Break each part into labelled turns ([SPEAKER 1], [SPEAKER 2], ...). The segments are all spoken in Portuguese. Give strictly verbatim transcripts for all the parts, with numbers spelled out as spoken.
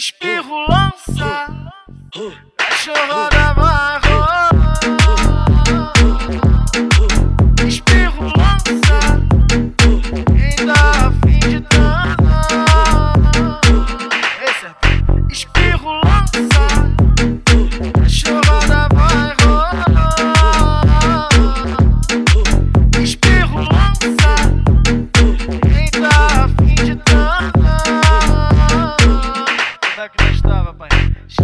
[SPEAKER 1] espirro lança, cachorrada vai rolar. Espirro lança, quem tá afim de danar. Esse é espirro lança, cachorrada vai rolar. Espirro lança, quem tá afim de danar. Onde é que nós estava, pai?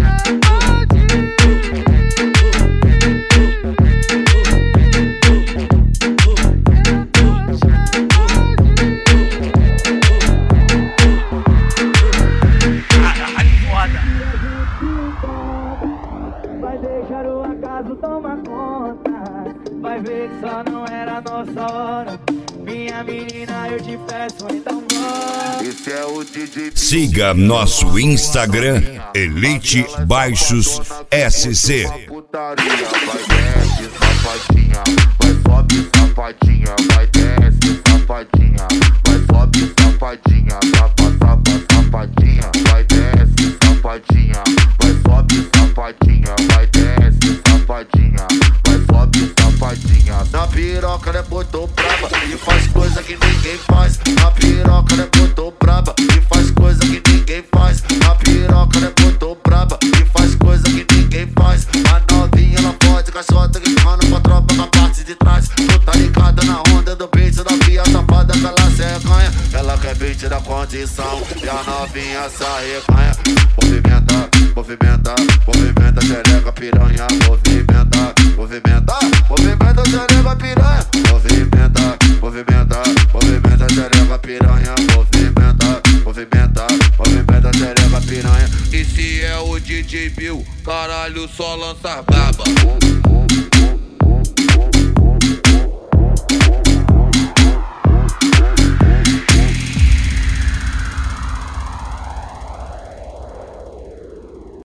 [SPEAKER 2] Vai deixar o acaso tomar conta, vai ver que só não era a nossa hora. Minha menina, eu te peço, então bora.
[SPEAKER 3] Esse é o D J.
[SPEAKER 4] Siga nosso Instagram, Elite Baixos S C.
[SPEAKER 3] Putaria, vai desce, safadinha, vai sobe, safadinha, vai desce, safadinha, vai sobe, safadinha, safa, safa, safadinha, vai desce, safadinha, vai sobe, safadinha, vai desce, safadinha, vai sobe, safadinha. Na piroca, né, botou braba e faz coisa que ninguém faz. Na piroca, né, botou braba e faz coisa que ninguém faz. Na piroca, né, botou braba e faz coisa que ninguém faz. A novinha, ela pode caixota gritando pra tropa na parte de trás. Tu tá ligada na onda do beat da via safada que ela se arreganha. Ela quer beat da condição e a novinha se arreganha. Movimenta, movimenta, movimenta, xereca, piranha. Movimenta, movimenta, movimenta, xereca, piranha. Movimenta, movimenta, movimenta, xereca, piranha. Movimenta, movimenta, movimenta, xereca, piranha. E se é o D J Bill, caralho, só lança braba.